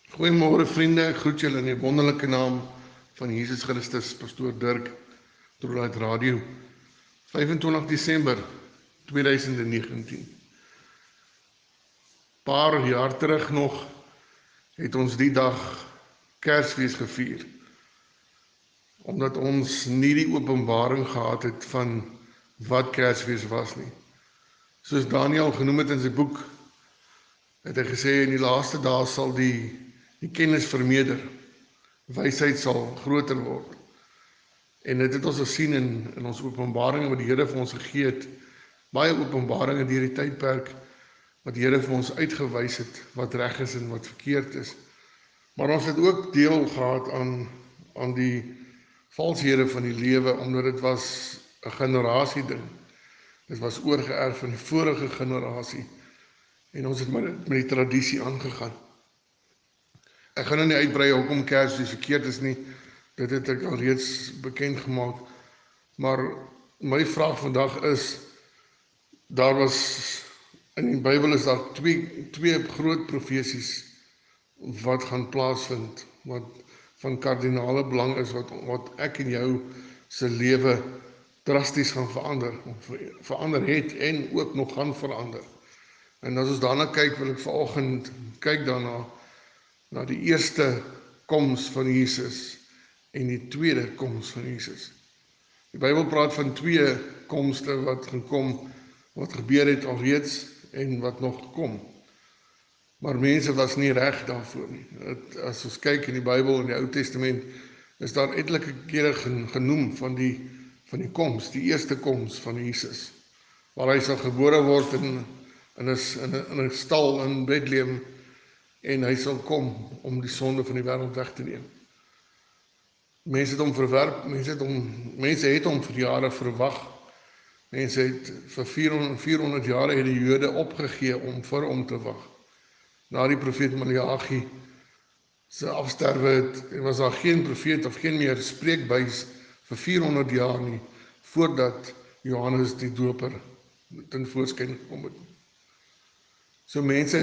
Goeiemôre vriende, ek groet julle in die wonderlike naam van Jesus Christus, Pastoor Dirk, Trulight Radio, 25 Desember 2019. Paar jaar terug nog het ons die dag Kersfees gevier, omdat ons nie die openbaring gehad het van wat Kersfees was nie. Soos Daniel genoem het in sy boek, het hy gesê in die laaste dae sal die kennis vermeerder, wysheid sal groter word. En dit het ons gesien in ons openbaringe wat die Here vir ons gegee het, baie openbaringe deur die tydperk wat die Here vir ons uitgewys het wat reg is en wat verkeerd is. Maar ons het ook deel gehad aan die valshede van die lewe, omdat dit was 'n generasie ding. Dit was oorgeerf van die vorige generasie en ons het met die tradisie aangegaan. Ek gaan nou nie uitbrei hoekom Kersfees verkeerd is nie, dit het ek al reeds bekend gemaak, maar my vraag vandag is, daar was, in die Bybel is daar twee groot profesies wat gaan plaasvind, wat van kardinale belang is, wat ek en jou se lewe drasties gaan verander het en ook nog gaan verander. En as ons daarna kyk, wil ek vanoggend kyk daarna, na die eerste koms van Jesus en die tweede koms van Jesus. Die Bybel praat van twee komste wat gaan kom, wat gebeur het alreeds en wat nog kom. Maar mense was nie reg daarvoor nie. As ons kyk in die Bybel, in die Ou Testament, is daar etlike kere genoem van die koms, die eerste koms van Jesus, waar hy sal gebore word in 'n stal in Bethlehem, en hy sal kom om die sonde van die wêreld weg te neem. Mense het hom verwerp, mense het hom vir jare verwag. Mense het vir 400 jare het die Jode opgegee om vir hom te wag. Na die profeet Maleagi se afsterwe was daar geen profeet of geen meer spreekbuis vir 400 jaar nie, voordat Johannes die Doper ten voorskyn gekom het. So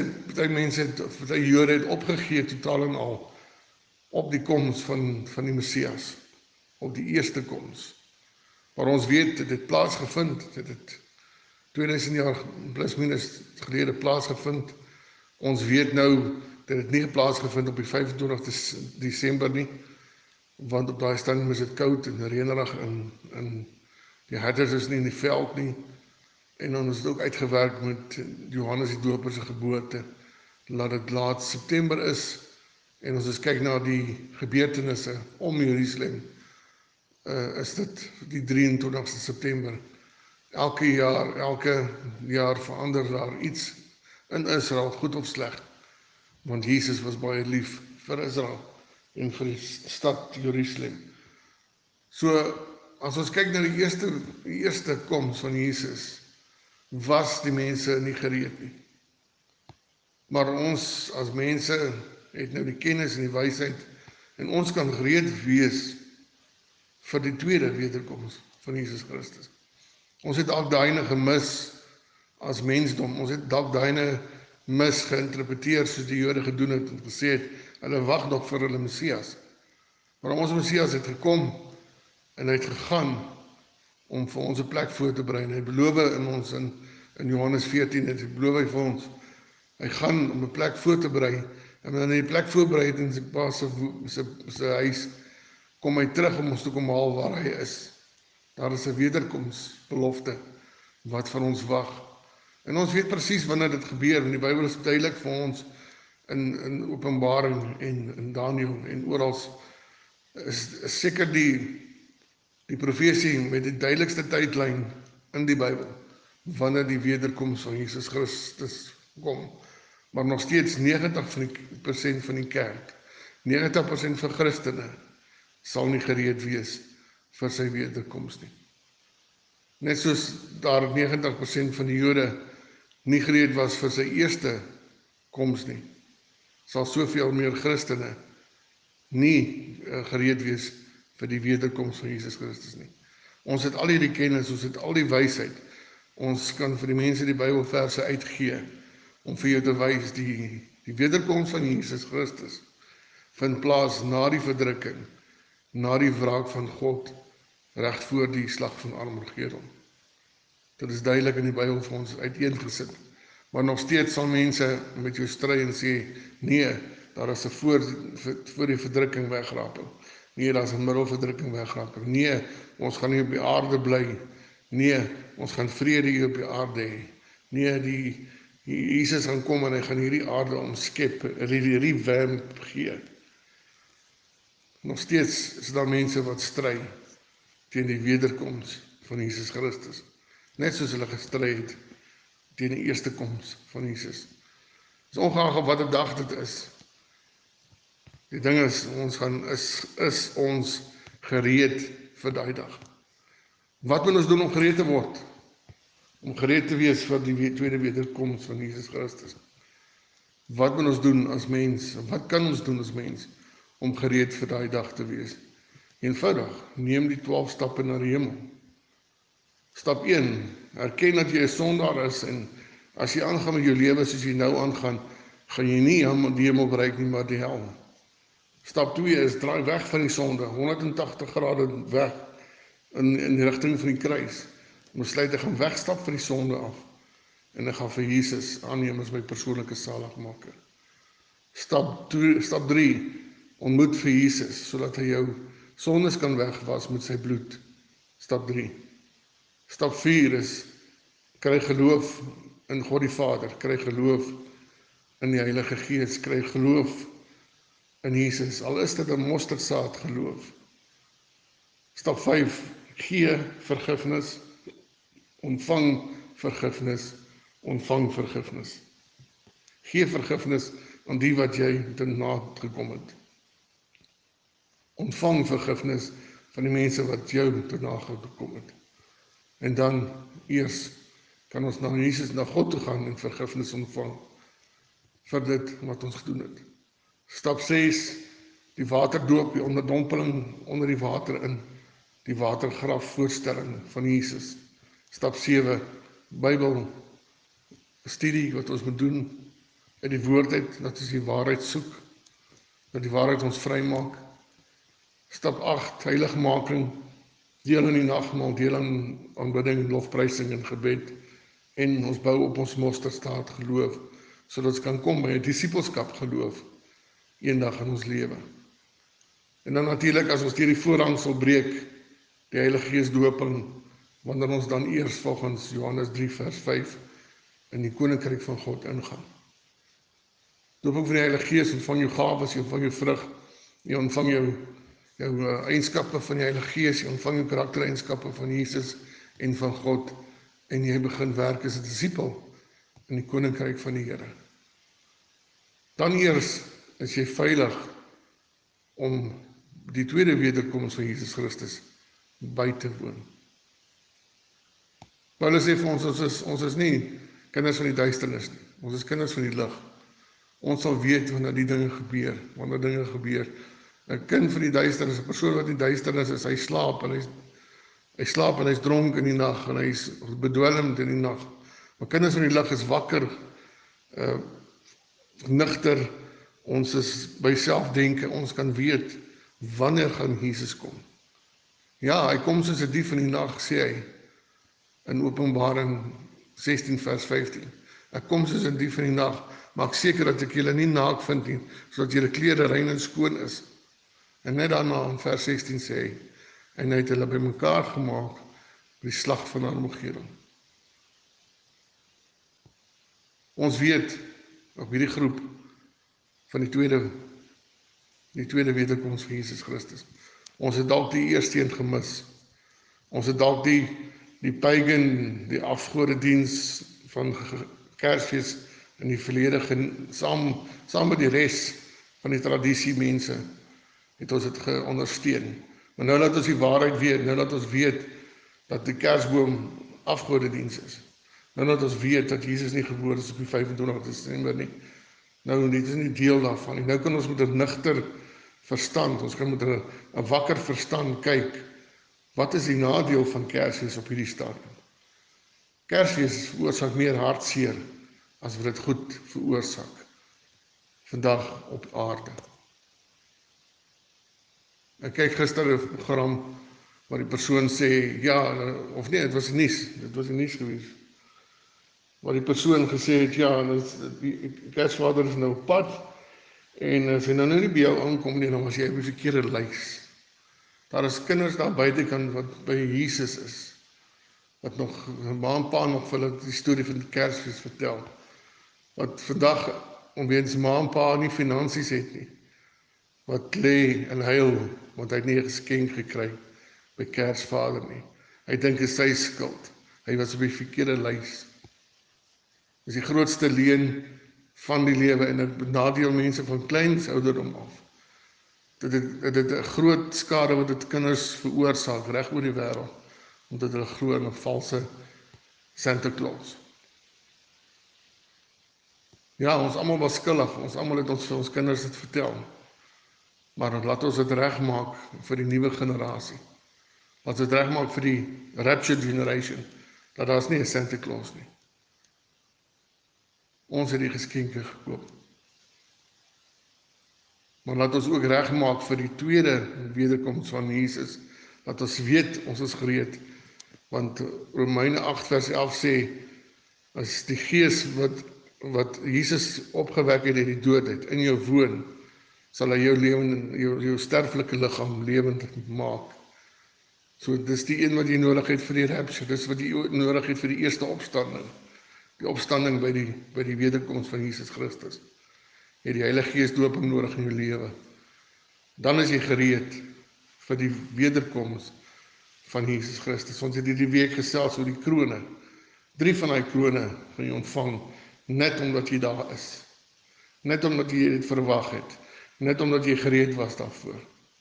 party Jode het opgegee totaal en al op die koms van die Messias, op die eerste koms. Maar ons weet dit het plaasgevind, dit het 2000 jaar plus minus gelede plaasgevind. Ons weet nou dat dit nie plaasgevind op die 25 Desember nie, want op daai stadium is dit koud en reënerig en die herders is nie in die veld nie. En dan is dit ook uitgewerk met Johannes die Doper se geboorte, laat dit laat September is, en as ons kyk na die gebeurtenisse om Jerusalem, is dit die 23 September. Elke jaar verander daar iets in Israel, goed of sleg, want Jesus was baie lief vir Israel en vir die stad Jerusalem. So, as ons kyk na die eerste koms van Jesus, was die mense nie gereed nie. Maar ons as mense het nou die kennis en die wysheid, en ons kan gereed wees vir die tweede wederkoms van Jesus Christus. Ons het dalk daai gemis as mensdom, ons het dalk daai mis geïnterpreteer soos die Jode gedoen het en gesê het, hulle wag nog vir hulle Messias. Maar ons Messias het gekom en hy het gegaan om vir ons 'n plek voor te berei. Hy beloof in ons in Johannes 14, het hy beloof hy vir ons, hy gaan om 'n plek voor te berei, en wanneer hy die plek voorberei het in sy pa se huis, kom hy terug om ons te kom haal waar hy is. Daar is 'n wederkomsbelofte wat van ons wag. En ons weet presies wanneer dit gebeur, en die Bybel is duidelik vir ons in Openbaring en in Daniel en oral is seker die profesie met die duidelikste tydlyn in die Bybel, wanneer die wederkoms van Jesus Christus kom. Maar nog steeds 90% van die kerk, 90% van Christene, sal nie gereed wees vir sy wederkoms nie. Net soos daar 90% van die Jode nie gereed was vir sy eerste koms nie, sal soveel meer Christene nie gereed wees vir die wederkoms van Jesus Christus nie. Ons het al hierdie kennis, ons het al die wysheid. Ons kan vir die mense die Bybelverse uitgee om vir jou te wys die wederkoms van Jesus Christus vind plaas na die verdrukking, na die wraak van God, reg voor die slag van Armageddon. Dit is duidelik in die Bybel vir ons uiteengesit. Maar nog steeds sal mense met jou stry en sê, nee, daar is 'n voor die verdrukking wegraping. Nee, daar is 'n middelverdrukking wegraping. Nee, ons gaan nie op die aarde bly. Nee, ons gaan vrede hier op die aarde hê. Nee, Jesus gaan kom en hy gaan hierdie aarde omskep, revamp gee. Nog steeds is daar mense wat stry teen die wederkoms van Jesus Christus. Net soos hulle gestry het teen die eerste koms van Jesus. Dis ongeag op watter dag dit is. Die ding is, is ons gereed vir daai dag. Wat moet ons doen om gereed te word? Om gereed te wees vir die tweede wederkoms van Jesus Christus. Wat moet ons doen as mens? Wat kan ons doen as mens om gereed vir daai dag te wees? Eenvoudig, neem die 12 stappe na die hemel. Stap 1, erken dat jy 'n sondaar is en as jy aangaan met jou lewe soos jy nou aangaan, gaan jy nie die hemel bereik nie, maar die hel. Stap 2 is draai weg van die sonde, 180 grade weg in die rigting van die kruis. Besluit ek gaan wegstap van die sonde af en ek gaan vir Jesus aanneem as my persoonlike saligmaker. Stap 3, ontmoet vir Jesus sodat hy jou sondes kan wegwas met sy bloed. Stap 3. Stap 4 is kry geloof in God die Vader, kry geloof in die Heilige Gees, kry geloof in Jesus, al is dit 'n mosterdsaad geloof. Stap 5, gee vergifnis, ontvang vergifnis, ontvang vergifnis. Gee vergifnis aan die wat jy te na gekom het. Ontvang vergifnis van die mense wat jou te na gekom het. En dan eers kan ons na Jesus, na God toe gaan en vergifnis ontvang vir dit wat ons gedoen het. Stap 6, die waterdoop, die onderdompeling onder die water in, die watergraf voorstelling van Jesus. Stap 7, Bybel studie wat ons moet doen uit die woord uit, dat ons die waarheid soek, dat die waarheid ons vrymaak. Stap 8, heiligmaking, deel in die nagmaal, deel aan aanbidding, lofprysing en gebed, en ons bou op ons mosterdstaat geloof, sodat ons kan kom by 'n disippelskap geloof, eendag in ons lewe. En dan natuurlik, as ons deur die voorhang sal breek, die Heilige Gees doping, wanneer ons dan eers volgens Johannes 3 vers 5 in die koninkryk van God ingaan. Doping van die Heilige Gees, ontvang jou gawes, jy ontvang jou vrug, jy ontvang jou eienskappe van die Heilige Gees, jy ontvang jou karaktereienskappe van Jesus en van God, en jy begin werk as 'n disipel in die koninkryk van die Here. Dan eers is jy veilig om die tweede wederkoms van Jesus Christus by te woon. Paulus sê vir ons is nie kinders van die duisternis nie, ons is kinders van die lig. Ons sal weet wanneer die dinge gebeur, 'n kind van die duisternis, 'n persoon wat in die duisternis is, hy slaap en hy's dronk in die nag en hy's bedwelmd in die nag. Maar kinders van die lig is wakker, nigter, ons is by selfdenke, ons kan weet wanneer gaan Jesus kom. Ja, hy kom soos 'n dief in die nag, sê hy in Openbaring 16 vers 15. Ek kom soos 'n dief in die nag, maak seker dat ek julle nie naak vind nie, sodat julle klere rein en skoon is. En net daarna in vers 16 sê hy, en hy het hulle bymekaar gemaak by die slag van Armageddon. Ons weet op hierdie groep van die tweede wederkoms van Jesus Christus. Ons het dalk die eerste een gemis. Ons het dalk die pagan, die afgodediens van Kersfees in die verlede saam met die res van die tradisie mense het ons dit geondersteun. Maar nou laat ons die waarheid weet, nou laat ons weet dat die Kersboom afgodediens is. Nou laat ons weet dat Jesus nie gebore is op die 25 Desember nie. Nou, dit is nie deel daarvan nie. Nou kan ons met 'n nigter verstand, ons kan met 'n wakker verstand kyk, wat is die nadeel van Kersfees op hierdie stadium? Kersfees veroorsaak meer hartseer as wat dit goed veroorsaak vandag op aarde. Ek kyk gister 'n program waar die persoon sê, ja, of nee, dit was nuus gewees. Waar die persoon gesê het, ja, die Kersvader is nou op pad, en as hy nou nie by jou aankom nie, dan was jy op die verkeerde lys. Daar is kinders daar buitekant wat by Jesus is, wat nog, ma en pa nog vir hulle die storie van die Kersfees vertel, wat vandag, omweens ma en pa nie finansies het nie, wat lê en huil, want hy het nie 'n geskenk gekry by Kersvader nie. Hy dink dit is sy skuld. Hy was op die verkeerde lys. Dis die grootste leuen van die lewe, en dit benadeel mense van kleins ouderdom af. Dit 'n groot skade wat dit kinders veroorsaak reg oor die wêreld, omdat hulle glo in 'n valse Santa Claus. Ja, ons almal was skuldig, ons almal het ons vir ons kinders dit vertel. Maar laat ons dit regmaak vir die nuwe generasie. Laat ons dit regmaak vir die rapture generation, dat daar's nie 'n Santa Claus nie. Ons het die geskenke gekoop. Maar laat ons ook regmaak vir die tweede wederkoms van Jesus. Laat ons weet, ons is gereed. Want Romeine 8 vers 11 sê, as die Gees wat Jesus opgewek het uit die dood in jou woon, sal hy jou sterflike liggaam lewend maak. So dis die een wat jy nodig het vir die rapture, dis wat jy nodig het vir die eerste opstanding. Die opstanding by die wederkoms van Jesus Christus. Jy het die Heilige Gees dooping nodig in jou lewe. Dan is jy gereed vir die wederkoms van Jesus Christus. Ons het hierdie week gesels oor die krone. 3 van daai krone gaan jy ontvang, net omdat jy daar is. Net omdat jy dit verwag het. Net omdat jy gereed was daarvoor.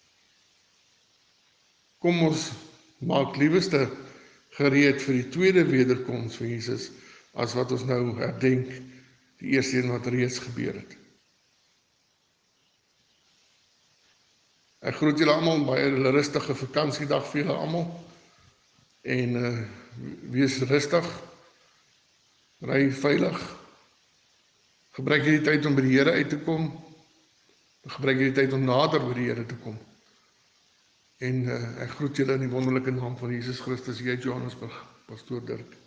Kom ons maak lieweste gereed vir die tweede wederkoms van Jesus, as wat ons nou herdenk, die eerste een wat reeds gebeur het. Ek groet julle almal, baie rustige vakansiedag vir julle almal, en wees rustig, ry veilig, gebruik hierdie tyd om by die Here uit te kom, gebruik hierdie tyd om nader by die Here te kom, en ek groet julle in die wonderlike naam van Jesus Christus, hier uit Johannesburg, Pastoor Dirk.